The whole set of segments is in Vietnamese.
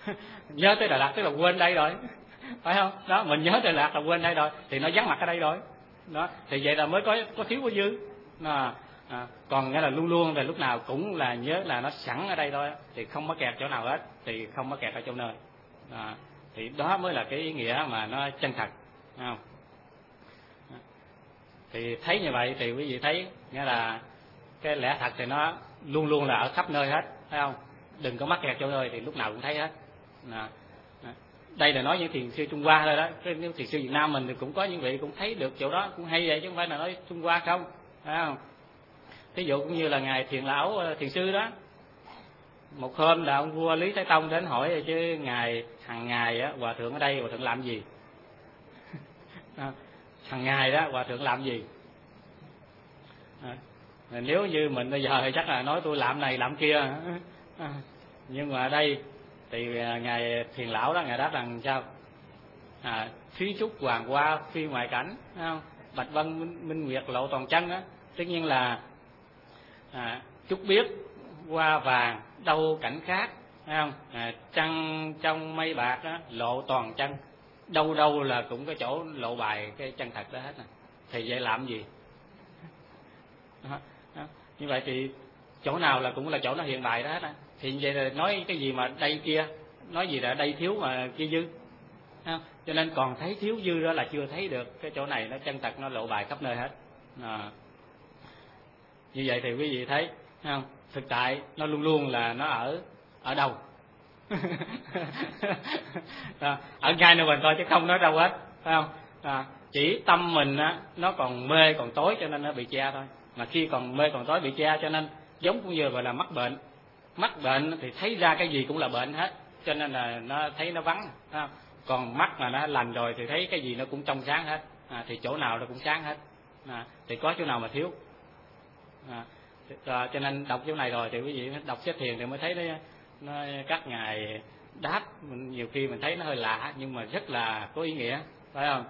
Nhớ tới Đà Lạt tức là quên đây rồi, phải không? Đó, mình nhớ Đà Lạt là quên đây rồi, thì nó vắng mặt ở đây rồi. Đó, thì vậy là mới có thiếu có dư. Còn nghĩa là luôn luôn là lúc nào cũng là nhớ là nó sẵn ở đây thôi, thì không mắc kẹt chỗ nào hết, thì không mắc kẹt ở chỗ nơi. Thì đó mới là cái ý nghĩa mà nó chân thật, không? Thì thấy như vậy thì quý vị thấy nghĩa là cái lẽ thật thì nó luôn luôn là ở khắp nơi hết, phải không? Đừng có mắc kẹt chỗ nơi, thì lúc nào cũng thấy hết. Đây là nói những thiền sư Trung Hoa thôi đó, cái thiền sư Việt Nam mình thì cũng có những vị cũng thấy được chỗ đó, cũng hay vậy chứ không phải là nói Trung Hoa không, phải không? Ví dụ cũng như là ngài Thiền Lão thiền sư đó, một hôm là ông vua Lý Thái Tông đến hỏi chứ ngài hàng ngày á hòa thượng ở đây hòa thượng làm gì? Hàng ngày đó hòa thượng làm gì? Nếu như mình bây giờ thì chắc là nói tôi làm này làm kia, nhưng mà ở đây thì ngài Thiền Lão đó, ngài đáp rằng sao? Thúy trúc hoàng hoa phi ngoại cảnh, không? Bạch vân minh nguyệt lộ toàn chân á, tất nhiên là trúc biếc hoa vàng đâu cảnh khác, thấy không? Trăng trong mây bạc đó, lộ toàn chân, đâu đâu là cũng có chỗ lộ bài cái chân thật đó hết nè. Thì vậy làm gì? Như vậy thì chỗ nào là cũng là chỗ nó hiện bài đó hết á. Thì vậy là nói cái gì mà đây kia, nói gì là đây thiếu mà kia dư, không? Cho nên còn thấy thiếu dư đó là chưa thấy được cái chỗ này nó chân thật, nó lộ bài khắp nơi hết. Như vậy thì quý vị thấy không? Thực tại nó luôn luôn là nó ở đâu? Ở ngay nơi mình thôi chứ không nói đâu hết, phải không? Chỉ tâm mình á, nó còn mê còn tối cho nên nó bị che thôi. Mà khi còn mê còn tối bị che cho nên giống cũng như gọi là mắc bệnh. Mắc bệnh thì thấy ra cái gì cũng là bệnh hết, cho nên là nó thấy nó vắng, phải không? Còn mắt mà nó lành rồi thì thấy cái gì nó cũng trong sáng hết, thì chỗ nào nó cũng sáng hết, thì có chỗ nào mà thiếu. Cho nên đọc chỗ này rồi thì quý vị đọc Xếp Thiền thì mới thấy nó các ngài đáp, nhiều khi mình thấy nó hơi lạ nhưng mà rất là có ý nghĩa, phải không?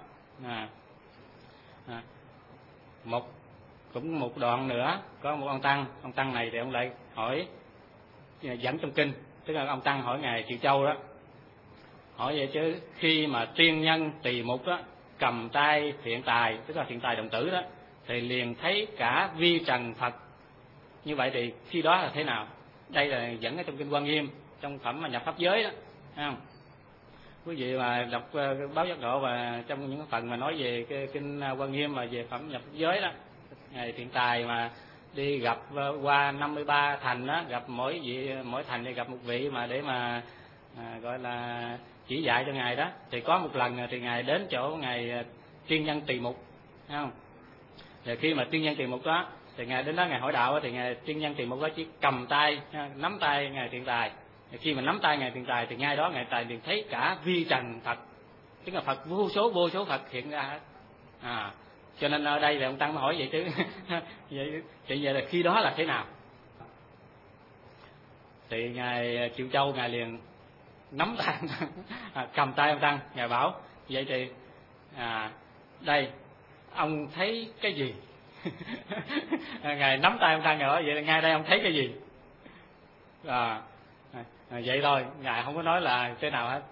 Cũng một đoạn nữa có một ông tăng này thì ông lại hỏi dẫn trong kinh, tức là ông tăng hỏi ngài Triệu Châu đó, hỏi vậy chứ khi mà tiên nhân tỳ mục đó cầm tay thiện tài, tức là thiện tài đồng tử đó, thì liền thấy cả vi trần Phật, như vậy thì khi đó là thế nào? Đây là dẫn ở trong kinh Quan Nghiêm, trong phẩm mà nhập pháp giới đó, thấy không? Quý vị mà đọc báo Giác Ngộ và trong những phần mà nói về cái kinh Quan Nghiêm mà về phẩm nhập pháp giới đó, ngài thiện tài mà đi gặp qua 53 thành đó, gặp mỗi thành thì gặp một vị mà để mà gọi là chỉ dạy cho ngài đó. Thì có một lần thì ngài đến chỗ ngài tiên nhân tỳ mục, thấy không? Thì khi mà tiên nhân tỳ mục đó thì ngài đến đó ngài hỏi đạo, thì ngài tiên nhân tỳ mục đó chỉ cầm tay nắm tay ngài thiện tài. Thì khi mà nắm tay ngài thiện tài thì ngay đó ngài tài liền thấy cả vi trần Phật, tức là Phật vô số Phật hiện ra hết. Cho nên ở đây là ông tăng mới hỏi vậy chứ vậy là khi đó là thế nào? Thì ngài Triệu Châu ngài liền nắm tay cầm tay ông tăng, ngài bảo vậy thì đây ông thấy cái gì? Ngài nắm tay ông tăng, ngài nói vậy là ngay đây ông thấy cái gì? Vậy thôi, ngài không có nói là thế nào hết.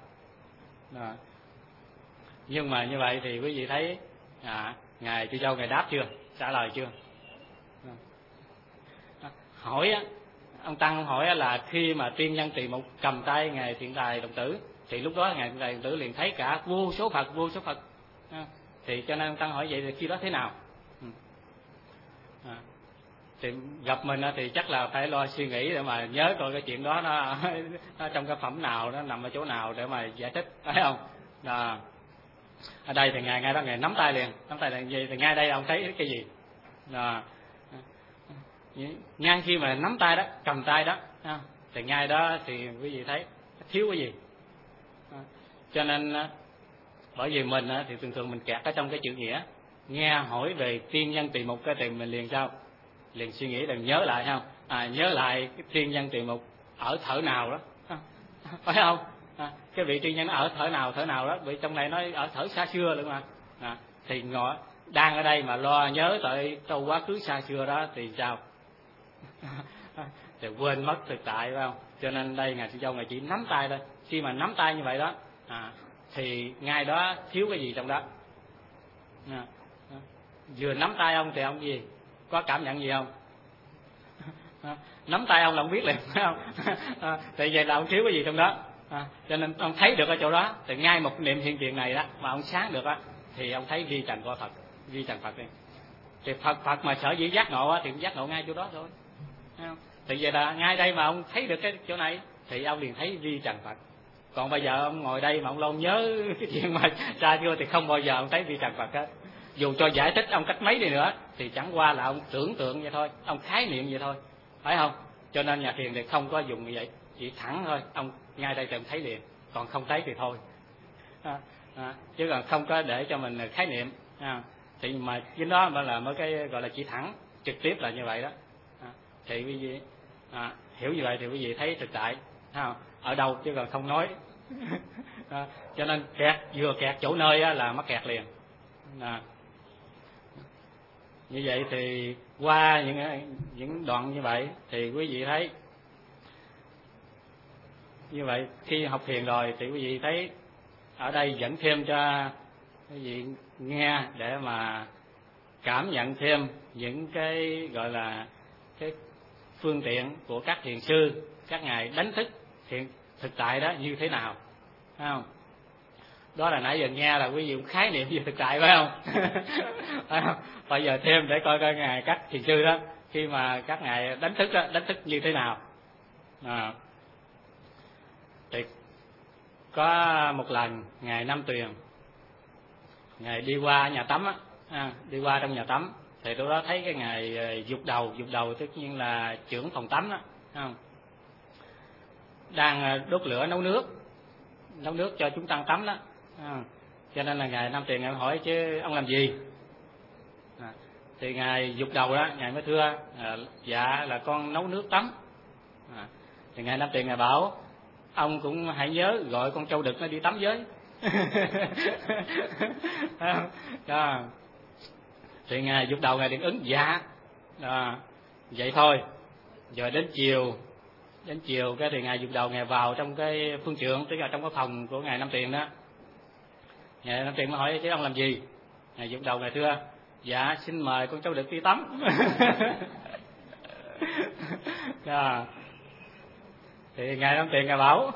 Nhưng mà như vậy thì quý vị thấy ngài Triệu Châu ngài đáp chưa, trả lời chưa? Hỏi á, ông tăng hỏi là khi mà tiên nhân tỳ mục cầm tay ngài thiện tài đồng tử thì lúc đó ngài thiện tài đồng tử liền thấy cả vô số Phật. Thì cho nên ông tăng hỏi vậy thì khi đó thế nào? Thì gặp mình thì chắc là phải lo suy nghĩ để mà nhớ coi cái chuyện đó nó trong cái phẩm nào, nó nằm ở chỗ nào để mà giải thích, phải không? Ở đây thì ngay đó ngài nắm tay liền gì thì ngay đây ông thấy cái gì? Ngay khi mà nắm tay đó, cầm tay đó, thì ngay đó thì quý vị thấy thiếu cái gì? Cho nên bởi vì mình thì thường mình kẹt ở trong cái chữ nghĩa, nghe hỏi về tiên nhân tỳ mục cái thì mình liền sao? Liền suy nghĩ, liền nhớ lại, không? Nhớ lại cái tiên nhân tỳ mục ở thở nào đó, phải không? Cái vị tiên nhân ở thở nào đó, vì trong này nói ở thở xa xưa luôn mà. Thì ngồi đang ở đây mà lo nhớ tới câu quá khứ xa xưa đó thì sao? Thì quên mất thực tại, phải không? Cho nên đây ngài Sư Châu ngài chỉ nắm tay thôi. Khi mà nắm tay như vậy đó thì ngay đó thiếu cái gì trong đó. Vừa nắm tay ông thì ông gì có cảm nhận gì không? Nắm tay ông là ông biết liền, phải không? Tại vậy là ông thiếu cái gì trong đó. Cho nên ông thấy được ở chỗ đó, thì ngay một niệm hiện tiền này đó mà ông sáng được á, thì ông thấy vi trần của Phật, vi trần Phật đi. Thì Phật mà sở dĩ giác ngộ á, thì cũng giác ngộ ngay chỗ đó thôi. Thì vậy là ngay đây mà ông thấy được cái chỗ này thì ông liền thấy vi trần Phật. Còn bây giờ ông ngồi đây mà ông luôn nhớ cái chuyện mà ra chưa thì không bao giờ ông thấy vi trần Phật hết. Dù cho giải thích ông cách mấy đi nữa thì chẳng qua là ông tưởng tượng vậy thôi, ông khái niệm vậy thôi, phải không? Cho nên nhà thiền thì không có dùng như vậy, chỉ thẳng thôi, ông ngay đây thì ông thấy liền, còn không thấy thì thôi. Chứ còn không có để cho mình khái niệm. Thì mà chính đó mới là mới cái gọi là chỉ thẳng trực tiếp là như vậy đó. Thì quý vị hiểu như vậy thì quý vị thấy thực tại ở đâu chứ còn không nói. Cho nên vừa kẹt chỗ nơi là mắc kẹt liền. Như vậy thì qua những đoạn như vậy thì quý vị thấy như vậy, khi học thiền rồi thì quý vị thấy ở đây dẫn thêm cho quý vị nghe để mà cảm nhận thêm những cái gọi là cái phương tiện của các thiền sư, các ngài đánh thức thiền thực tại đó như thế nào, phải không? Đó là nãy giờ nghe là quý vị cũng khái niệm về thực tại, phải không? Phải không? Bây giờ thêm để coi ngài các thiền sư đó khi mà các ngài đánh thức như thế nào. Thì có một lần ngài Nam Tuyền ngài đi qua nhà tắm đi qua trong nhà tắm thì tôi đó thấy cái ngài dục đầu tất nhiên là trưởng phòng tắm đó, không? Đang đốt lửa nấu nước cho chúng tăng tắm đó. Cho nên là ngài Nam Tuyền ngài hỏi chứ ông làm gì? Thì ngài dục đầu đó, ngài mới thưa dạ là con nấu nước tắm. Thì ngài Nam Tuyền ngài bảo ông cũng hãy nhớ gọi con trâu đực nó đi tắm với. Đó. Thì ngài dục đầu ngài điện ứng dạ. Đó. Vậy thôi. Rồi đến chiều cái thì ngài dục đầu ngài vào trong cái phương trượng, tức là trong cái phòng của ngài Nam Tuyền đó. Ngài Nam Tuyền mới hỏi chứ ông làm gì? Ngài dục đầu ngài thưa dạ xin mời con trâu đực đi tắm. Đó. Thì ngài Nam Tuyền ngài bảo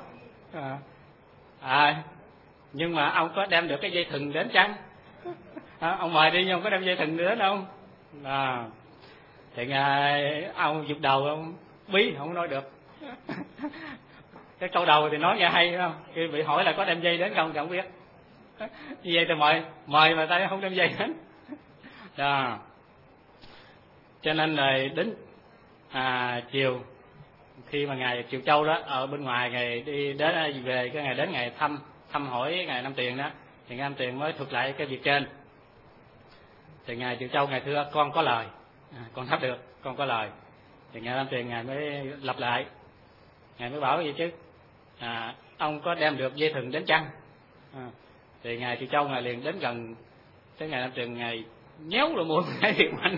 nhưng mà ông có đem được cái dây thừng đến chăng? Ông mời đi nhưng ông có đem dây thừng đến không? Thì ngài ông dục đầu ông bí không nói được. Cái câu đầu thì nói nghe hay, không? Khi bị hỏi là có đem dây đến không thì không biết. Như vậy thì mời mà ta không đem dây đến. Đó. Cho nên là đến chiều khi mà ngài Triệu Châu đó ở bên ngoài ngài đi đến về cái ngày đến ngày thăm hỏi ngài Nam Tuyền đó, thì ngài Nam Tuyền mới thuật lại cái việc trên. Thì ngài Triệu Châu ngài thưa con có lời, con đáp được, con có lời. Thì ngài Nam Tuyền ngài mới lặp lại, ngài mới bảo vậy chứ ông có đem được dây thừng đến chăng? Thì ngài Triệu Châu ngài liền đến gần tới ngài Nam Tuyền, ngài nhéo rồi muôn cái thiệt mạnh.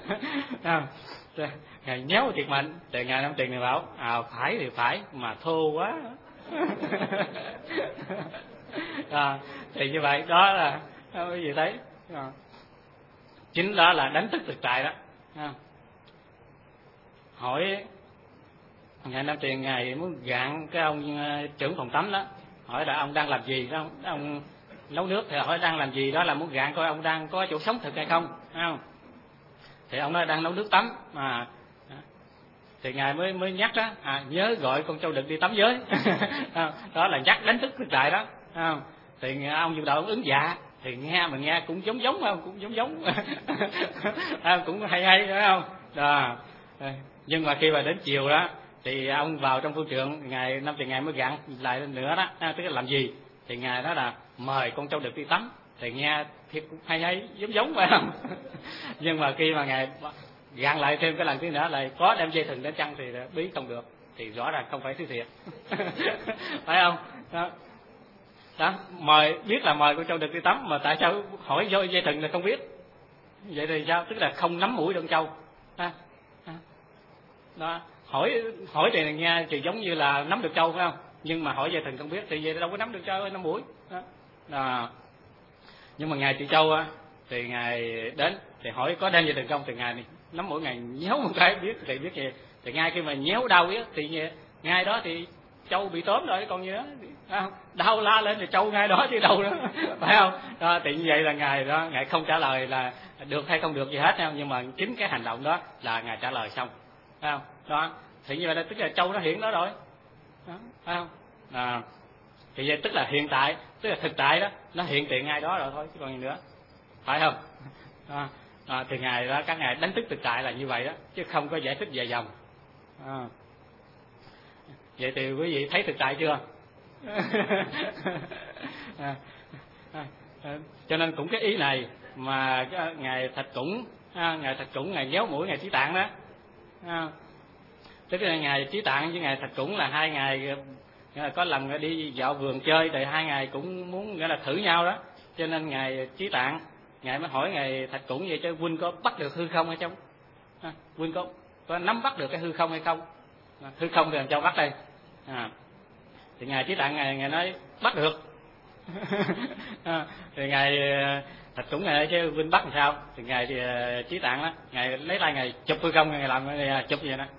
Ngài nhéo thiệt mạnh. Thì ngài Nam Tuyền ngài bảo phải thì phải mà thô quá. Thì như vậy đó là cái gì đấy, chính đó là đánh thức thực tại đó. Hỏi ngài Nam Tuyền ngài muốn gạn cái ông trưởng phòng tắm đó, hỏi là ông đang làm gì đó, ông nấu nước thì hỏi đang làm gì đó, là muốn gạn coi ông đang có chỗ sống thực hay không, phải không? Thì ông nói đang nấu nước tắm thì ngài mới nhắc đó nhớ gọi con trâu đực đi tắm với. Đó là nhắc đánh thức thực tại đó. Thì ông dục đầu ông ứng dạ, thì nghe cũng giống không, cũng giống. Cũng hay phải không? Đó. Nhưng mà khi mà đến chiều đó thì ông vào trong phương trượng, ngài Nam Tuyền ngài mới gạn lại nữa đó, tức là làm gì? Thì ngài nói là mời con trâu đực đi tắm. Thì nghe thiệt cũng hay giống phải không? Nhưng mà khi mà ngài gạn lại thêm cái lần thứ nữa là có đem dây thừng đến chăng thì bí không được, thì rõ ràng không phải thứ thiệt. Phải không? Đó, mời biết là mời con trâu đực đi tắm, mà tại sao hỏi vô dây thừng là không biết? Vậy thì sao? Tức là không nắm mũi con trâu. Đó, hỏi thì nghe thì giống như là nắm được trâu phải không, nhưng mà hỏi về thần không biết thì về đâu có nắm được trâu 5 mũi đó. Nhưng mà ngài Triệu Châu á thì ngài đến thì hỏi có đem về thần công, thì ngài nắm mũi ngài nhéo một cái biết thì biết gì, thì ngay khi mà nhéo đau biết thì ngay đó thì trâu bị tóm rồi còn gì đó, đau la lên thì trâu ngay đó chứ đâu nữa phải không đó, thì như vậy là ngài không trả lời là được hay không được gì hết, nhưng mà chính cái hành động đó là ngài trả lời xong phải không đó, thì như vậy là tức là trâu nó hiện đó rồi đó, phải không thì vậy tức là hiện tại, tức là thực tại đó nó hiện tiền ngay đó rồi thôi chứ còn gì nữa phải không thì ngài đó, các ngài đánh thức thực tại là như vậy đó chứ không có giải thích về dòng vậy thì quý vị thấy thực tại chưa cho nên cũng cái ý này mà ngài Thạch Củng ngài nhéo mũi ngài Trí Tạng đó tức là ngài Trí Tạng với ngài Thạch Củng là hai ngài có lần đi dạo vườn chơi, thì hai ngài cũng muốn nghĩa là thử nhau đó, cho nên ngài Trí Tạng ngài mới hỏi ngài Thạch Củng vậy chứ huynh có bắt được hư không hay không, huynh có nắm bắt được cái hư không hay không, hư không thì làm sao bắt đây thì ngài Trí Tạng ngài nói bắt được thì ngài Thạch Củng ngài chứ huynh bắt làm sao, thì ngài thì Trí Tạng đó ngài lấy tay ngài chụp hư không, ngài làm chụp vậy đó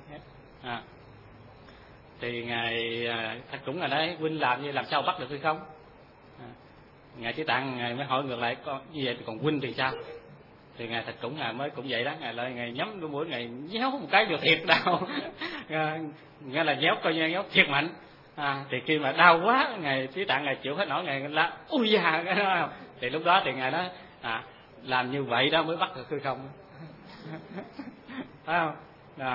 thì ngài Thạch Củng ngài nói huynh làm như làm sao bắt được hư không, ngài Trí Tạng ngài mới hỏi ngược lại như vậy còn huynh thì sao, thì ngài Thạch Củng ngài mới cũng vậy đó, ngài lại ngài nhắm cái mũi ngài nhéo một cái vừa thiệt đau nghĩa là nhéo coi như nhéo thiệt mạnh thì khi mà đau quá ngài Trí Tạng ngài chịu hết nổi, ngài la ui da cái đó, thì lúc đó thì ngài nói làm như vậy đó mới bắt được hư không phải không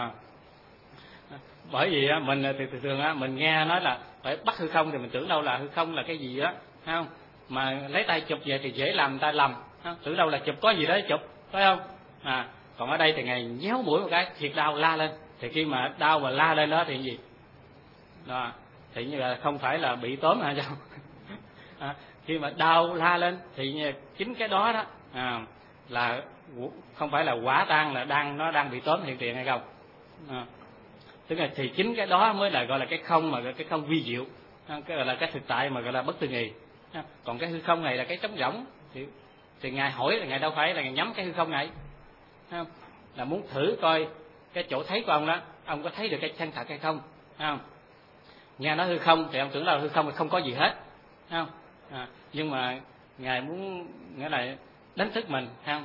bởi vì mình thì thường mình nghe nói là phải bắt hư không thì mình tưởng đâu là hư không là cái gì đó phải không, mà lấy tay chụp về thì dễ làm người ta lầm, tưởng đâu là chụp có gì đó chụp phải không còn ở đây thì ngài nhéo mũi một cái thiệt đau la lên, thì khi mà đau mà la lên đó thì gì đó, thì như là không phải là bị tóm hả sao khi mà đau la lên thì chính cái đó đó là không phải là quả tang là nó đang bị tóm hiện tiền hay không tức là thì chính cái đó mới là gọi là cái không, mà cái không vi diệu, cái gọi là cái thực tại mà gọi là bất tư nghì, còn cái hư không này là cái trống rỗng, thì ngài hỏi là ngài đâu phải là ngài nhắm cái hư không này là muốn thử coi cái chỗ thấy của ông đó, ông có thấy được cái chân thật hay không nghe nói hư không thì ông tưởng là hư không thì không có gì hết nhưng mà ngài muốn nghĩa là đánh thức mình không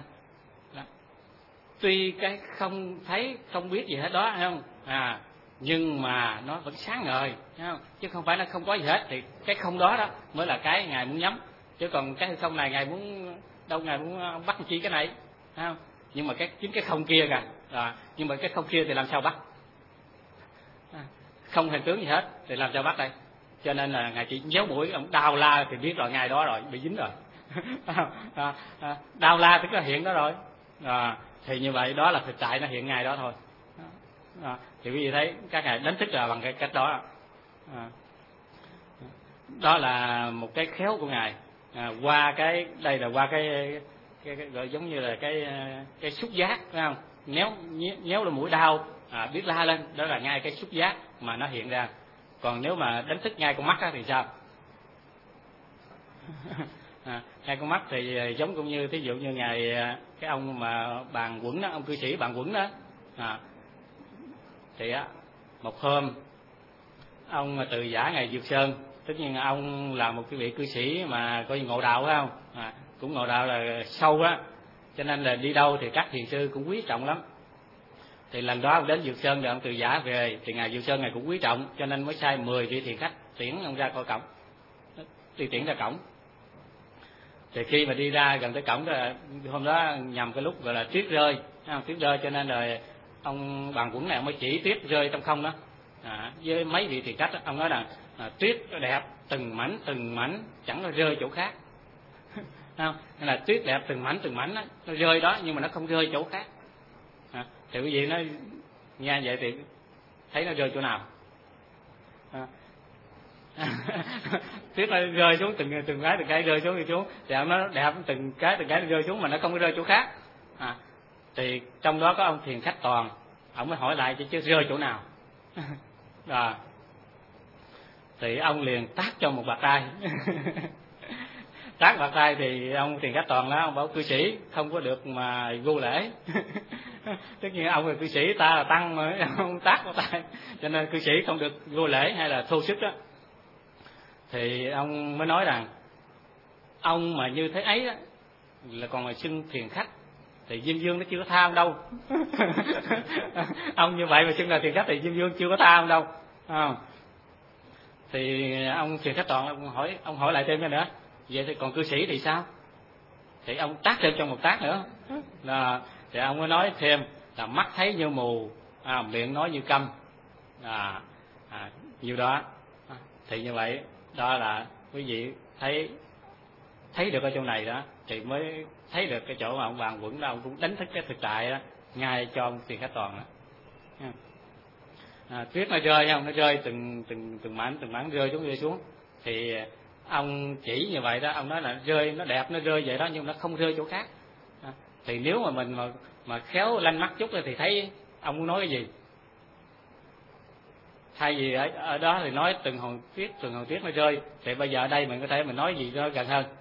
tuy cái không thấy không biết gì hết đó không nhưng mà nó vẫn sáng ngời không? Chứ không phải là không có gì hết, thì cái không đó đó mới là cái ngài muốn nhắm, chứ còn cái không này ngài muốn đâu, ngài muốn bắt chi cái này không? Nhưng mà chính cái không kia kìa nhưng mà cái không kia thì làm sao bắt, không hình tướng gì hết thì làm sao bắt đây, cho nên là ngài chỉ nhéo mũi ông đau la thì biết rồi ngày đó rồi bị dính rồi đau la tức là hiện đó rồi thì như vậy đó là thực tại nó hiện ngày đó thôi thì quý vị thấy các ngài đánh thức là bằng cái cách đó đó là một cái khéo của ngài qua cái đây là qua cái gọi giống như là cái xúc giác phải không, nhéo lên mũi đau biết la lên đó là ngay cái xúc giác mà nó hiện ra, còn nếu mà đánh thức ngay con mắt thì sao ngay con mắt thì giống cũng như thí dụ như ngài cái ông mà Bàn Quẩn đó, ông cư sĩ Bàn Quẩn đó thì một hôm ông từ giả ngài Dược Sơn, tất nhiên ông là một cái vị cư sĩ mà coi như ngộ đạo phải không cũng ngộ đạo là sâu á, cho nên là đi đâu thì các thiền sư cũng quý trọng lắm. Thì lần đó ông đến Dược Sơn rồi ông từ giả về thì ngài Dược Sơn ngài cũng quý trọng, cho nên mới sai 10 vị thiền khách tiễn ông ra coi cổng, đi tiễn ra cổng. Thì khi mà đi ra gần tới cổng đó, hôm đó nhằm cái lúc gọi là tuyết rơi cho nên rồi ông Bàn Quẩn này ông mới chỉ tuyết rơi trong không đó với mấy vị thiền khách đó, ông nói là tuyết đẹp từng mảnh chẳng có rơi chỗ khác không, nên là tuyết đẹp từng mảnh đó, nó rơi đó nhưng mà nó không rơi chỗ khác thì quý vị nó nghe vậy thì thấy nó rơi chỗ nào tuyết nó rơi xuống từng cái rơi xuống thì ông nó đẹp từng cái rơi xuống mà nó không có rơi chỗ khác thì trong đó có ông thiền khách Toàn, ông mới hỏi lại chứ rơi chỗ nào Thì ông liền tát cho một bạt tai. Tát bạt tai thì ông Thiền Khách Toàn đó, ông bảo cư sĩ không có được mà vô lễ. Tất nhiên ông là cư sĩ, ta là tăng mà ông tát bạt tai, cho nên cư sĩ không được vô lễ hay là thô sức đó. Thì ông mới nói rằng ông mà như thế ấy đó, là còn là xưng thiền khách, thì Diêm Vương nó chưa có tha ông đâu. Ông như vậy mà xưng là thiền khách thì Diêm Vương chưa có tha ông đâu. Thì ông Thiền Khách Toàn ông hỏi lại thêm cái nữa, vậy thì còn cư sĩ thì sao? Thì ông tát thêm trong một tát nữa. Thì ông mới nói thêm là mắt thấy như mù, miệng nói như câm, như đó. Thì như vậy đó là quý vị thấy được ở chỗ này đó, thì mới thấy được cái chỗ mà ông Bàn Quẩn đó, ông cũng đánh thức cái thực tại đó ngay cho ông Thiền Khách Toàn đó. Tuyết nó rơi không, nó rơi từng mảnh rơi xuống, thì ông chỉ như vậy đó, ông nói là rơi nó đẹp, nó rơi vậy đó, nhưng nó không rơi chỗ khác. Thì nếu mà mình mà khéo lanh mắt chút thì thấy ông muốn nói cái gì. Thay vì ở đó thì nói từng hòn tuyết nó rơi, thì bây giờ ở đây mình có thể mình nói gì đó gần hơn.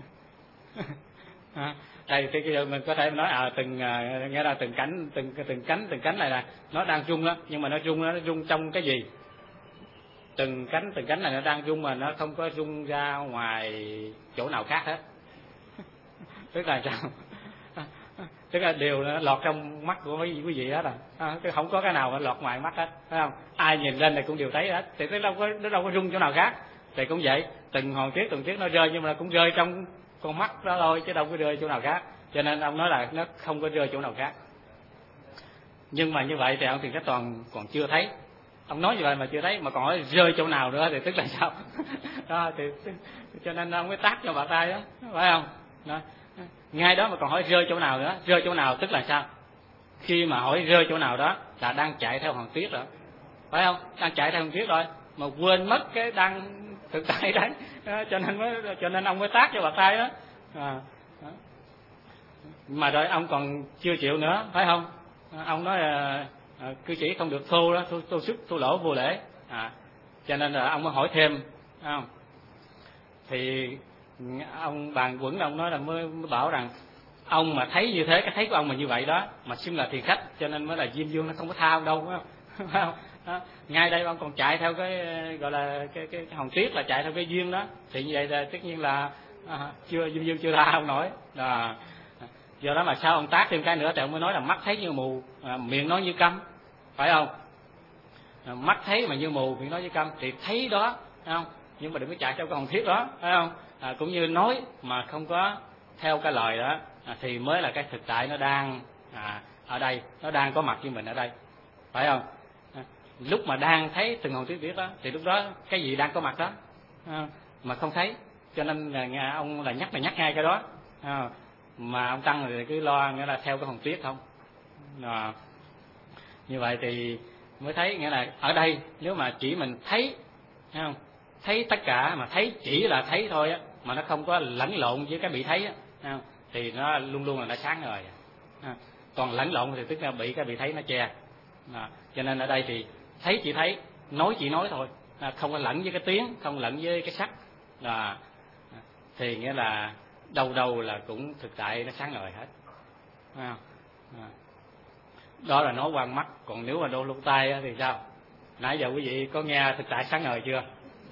Đây thì mình có thể nói nghe là từng cánh này là nó đang rung đó, nhưng mà nó rung trong cái gì? Từng cánh này nó đang rung mà nó không có rung ra ngoài chỗ nào khác hết. Tức là sao? Tức là đều nó lọt trong mắt của quý vị hết không có cái nào mà lọt ngoài mắt hết, phải không? Ai nhìn lên này cũng đều thấy hết, thì nó đâu có rung chỗ nào khác. Thì cũng vậy, từng hòn tuyết nó rơi, nhưng mà cũng rơi trong con mắt đó thôi, chứ đâu có rơi chỗ nào khác. Cho nên ông nói là nó không có rơi chỗ nào khác. Nhưng mà như vậy thì ông Thiền Khách Toàn còn chưa thấy. Ông nói như vậy mà chưa thấy, mà còn hỏi rơi chỗ nào nữa thì tức là sao? Đó, thì cho nên ông mới tát cho bà tay đó, phải không? Đó. Ngay đó mà còn hỏi rơi chỗ nào nữa, rơi chỗ nào tức là sao? Khi mà hỏi rơi chỗ nào đó là đang chạy theo hòn tuyết rồi, phải không? Đang chạy theo hòn tuyết rồi mà quên mất cái đang thực tại đấy. Cho nên ông mới tát cho bà tay đó. Mà rồi ông còn chưa chịu nữa, phải không? Ông nói là cư sĩ không được thô đó, thô sức, thô lỗ, vô lễ. Cho nên là ông mới hỏi thêm, không? Thì ông Bàn Quẩn ông nói là mới bảo rằng ông mà thấy như thế, cái thấy của ông mà như vậy đó, mà xưng là thiền khách, cho nên mới là Diêm Vương nó không có tha ông đâu, phải không? Đó. Ngay đây ông còn chạy theo cái gọi là cái hòn tuyết, là chạy theo cái duyên đó, thì như vậy là tất nhiên là Diêm Vương chưa tha ông nổi. Do đó mà sao ông tác thêm cái nữa, thì ông mới nói là mắt thấy như mù, miệng nói như câm, phải không? Mắt thấy mà như mù, miệng nói như câm, thì thấy đó, phải không? Nhưng mà đừng có chạy theo cái hòn tuyết đó, phải không? Cũng như nói mà không có theo cái lời đó, thì mới là cái thực tại nó đang ở đây, nó đang có mặt với mình ở đây, phải không? Lúc mà đang thấy từng hòn tuyết đó, thì lúc đó cái gì đang có mặt đó mà không thấy, cho nên là ông là nhắc ngay cái đó. Mà ông Tăng thì cứ lo nghĩa là theo cái hòn tuyết không. Như vậy thì mới thấy, nghĩa là ở đây nếu mà chỉ mình thấy, không? Thấy tất cả, mà thấy chỉ là thấy thôi á, mà nó không có lẫn lộn với cái bị thấy á, thì nó luôn luôn là nó sáng rồi. Còn lẫn lộn thì tức là bị cái bị thấy nó che. Cho nên ở đây thì thấy chỉ thấy, nói chỉ nói thôi, không có lẫn với cái tiếng, không lẫn với cái sắc, thì nghĩa là đâu là cũng thực tại nó sáng ngời hết. Đó là nói qua mắt. Còn nếu mà đôi lỗ tai thì sao? Nãy giờ quý vị có nghe thực tại sáng ngời chưa?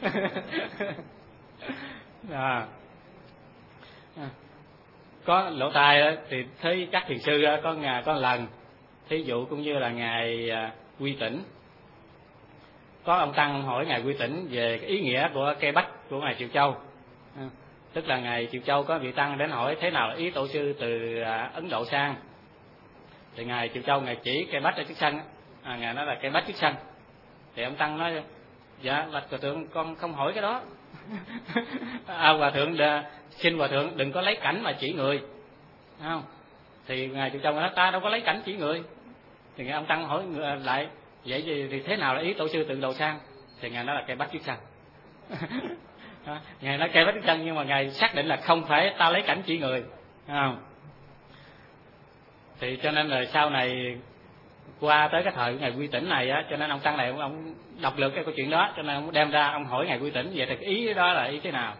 Có lỗ tai thì thấy các thiền sư có lần, thí dụ cũng như là ngài Quy Tỉnh, có ông Tăng hỏi ngài Quy Tỉnh về cái ý nghĩa của cây bách của ngài Triệu Châu. Tức là ngài Triệu Châu có vị Tăng đến hỏi thế nào là ý tổ sư từ Ấn Độ sang, thì ngài Triệu Châu ngài chỉ cây bách ở trước sân, ngài nói là cây bách trước sân. Thì ông Tăng nói dạ là hòa thượng con không hỏi cái đó. Hòa thượng xin hòa thượng đừng có lấy cảnh mà chỉ người, không? Thì ngài Triệu Châu nói ta đâu có lấy cảnh chỉ người. Thì ông Tăng hỏi lại vậy thì thế nào là ý tổ sư từ đầu sang, thì ngài nói là cây bách trước sân. Ngài nói cây bách trước sân, nhưng mà ngài xác định là không phải tao lấy cảnh chỉ người, không? Thì cho nên là sau này qua tới cái thời ngày Quy Tỉnh này á, cho nên ông tăng này ông đọc được cái câu chuyện đó, cho nên ông đem ra ông hỏi ngài Quy Tỉnh vậy thì cái ý đó là ý thế nào.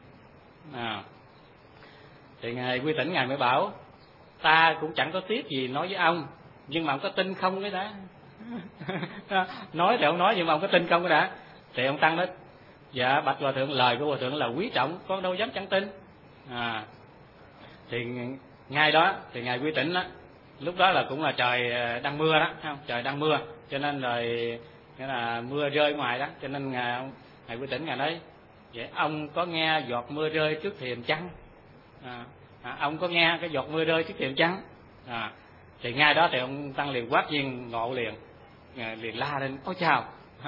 Thì ngài Quy Tỉnh ngài mới bảo ta cũng chẳng có tiếc gì nói với ông, nhưng mà ông có tin không cái đã. Nói thì ông nói nhưng mà ông có tin không cái đã. Thì ông tăng nói dạ bạch hòa thượng, lời của hòa thượng là quý trọng, con đâu dám chẳng tin. Thì ngay đó thì ngài Quy Tỉnh đó, lúc đó là cũng là trời đang mưa đó, không? Trời đang mưa, cho nên rồi nghĩa là mưa rơi ngoài đó, cho nên ngài Quy Tỉnh ngài nói vậy ông có nghe giọt mưa rơi trước thềm chăng? Ông có nghe cái giọt mưa rơi trước thềm chăng? Thì ngay đó thì ông tăng liền quát nhiên ngộ liền, liền la lên ôi chào.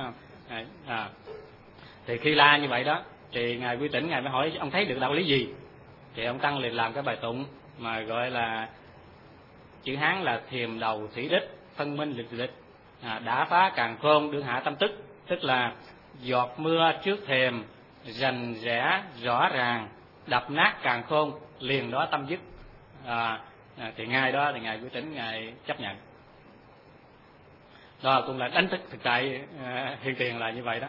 Thì khi la như vậy đó thì ngài Quy Tỉnh ngài mới hỏi ông thấy được đạo lý gì. Thì ông tăng liền làm cái bài tụng mà gọi là chữ Hán là thiềm đầu thủy đích, phân minh lịch lịch, đã phá càn khôn đương hạ tâm tức. Tức là giọt mưa trước thềm rành rẽ rõ ràng, đập nát càn khôn liền đó tâm dứt. Thì ngay đó thì ngài Quy Tỉnh ngài chấp nhận. Đó cũng là đánh thức thực tại hiện tiền là như vậy đó.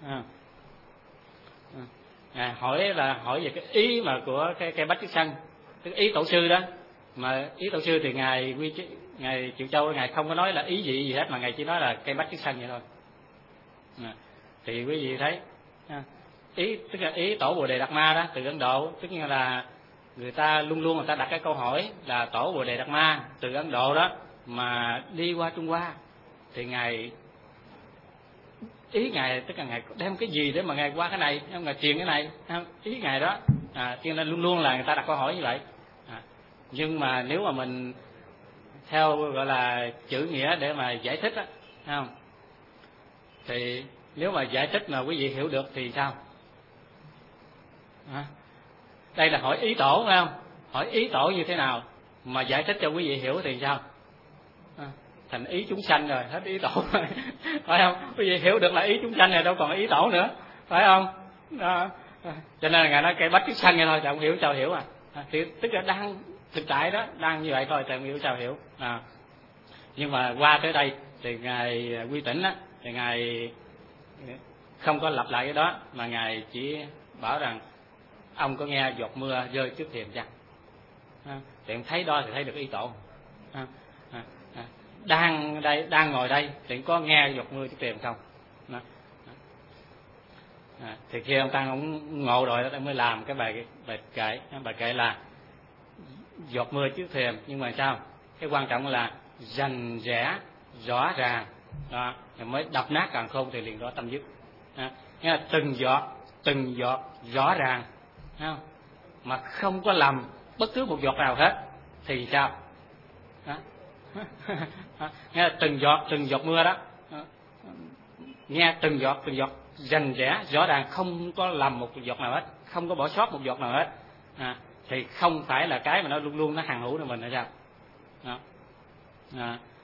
Hỏi về cái ý mà của cái bách chiết sanh, cái ý tổ sư đó. Mà ý tổ sư thì ngài Triệu Châu ngài không có nói là ý gì hết, mà ngài chỉ nói là cây bách chiết sanh vậy thôi. Thì quý vị thấy ý, tức là ý tổ Bồ Đề Đạt Ma đó từ Ấn Độ, tức là người ta luôn người ta đặt cái câu hỏi là tổ Bồ Đề Đạt Ma từ Ấn Độ đó mà đi qua Trung Hoa thì ngài ý ngài tức là ngài đem cái gì để mà ngài qua cái này, ngài truyền cái này, ý ngài đó. Cho nên luôn là người ta đặt câu hỏi như vậy. Nhưng mà nếu mà mình theo gọi là chữ nghĩa để mà giải thích á, không? Thì nếu mà giải thích mà quý vị hiểu được thì sao? Đây là hỏi ý tổ phải không? Hỏi ý tổ như thế nào mà giải thích cho quý vị hiểu thì sao? Thành ý chúng sanh rồi, hết ý tổ rồi. Phải không? Quý vị hiểu được là ý chúng sanh rồi, đâu còn ý tổ nữa, phải không? Cho nên là ngài nói cây bách chiết sanh vậy thôi, chẳng hiểu sao hiểu thì tức là đang thực tại đó, đang như vậy thôi, chẳng hiểu sao hiểu. Nhưng mà qua tới đây thì ngài Quy Tỉnh á, thì ngài không có lặp lại cái đó, mà ngài chỉ bảo rằng ông có nghe giọt mưa rơi trước thềm chăng? Thì ông thấy đó thì thấy được ý tổ. Đang ngồi đây thì có nghe giọt mưa trước thềm không? Thì khi ông tăng ông ngộ rồi đó, ông mới làm cái bài kệ là giọt mưa trước thềm, nhưng mà sao? Cái quan trọng là rành rẽ rõ ràng đó, mới đập nát càn khôn thì liền đó tâm dứt. Nghĩa là từng giọt rõ ràng, không? Mà không có lầm bất cứ một giọt nào hết thì sao? Nghĩa là từng giọt mưa đó, nghe từng giọt rành rẽ rõ ràng, không có lầm một giọt nào hết, không có bỏ sót một giọt nào hết, thì không phải là cái mà nó luôn nó hằng hữu trong mình hay sao?